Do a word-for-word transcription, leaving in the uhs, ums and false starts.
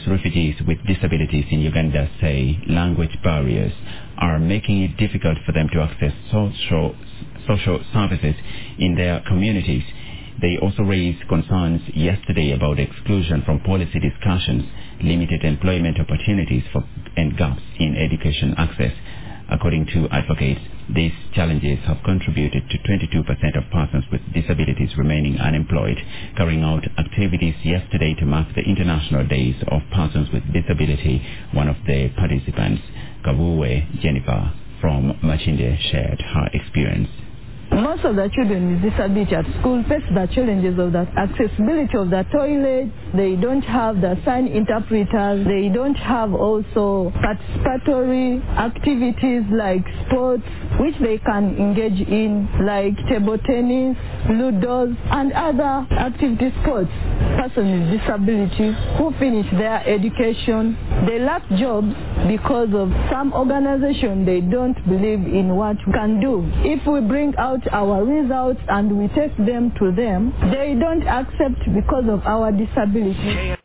refugees with disabilities in Uganda say language barriers are making it difficult for them to access social, social services in their communities. They also raised concerns yesterday about exclusion from policy discussions, limited employment opportunities for, and gaps in education access. According to advocates, these challenges have contributed to twenty-two percent of persons with disabilities remaining unemployed. Carrying out activities yesterday to mark the International Days of Persons with Disability, one of the participants, Kabuwe Jennifer from Machinde, shared her experience. Most of the children with disability at school face the challenges of the accessibility of the toilets. They don't have the sign interpreters. They don't have also participatory activities like sports which they can engage in, like table tennis, ludos, and other activity sports. Persons with disabilities who finish their education, they lack jobs because of some organization they don't believe in what we can do. If we bring out our results and we take them to them, they don't accept because of our disability.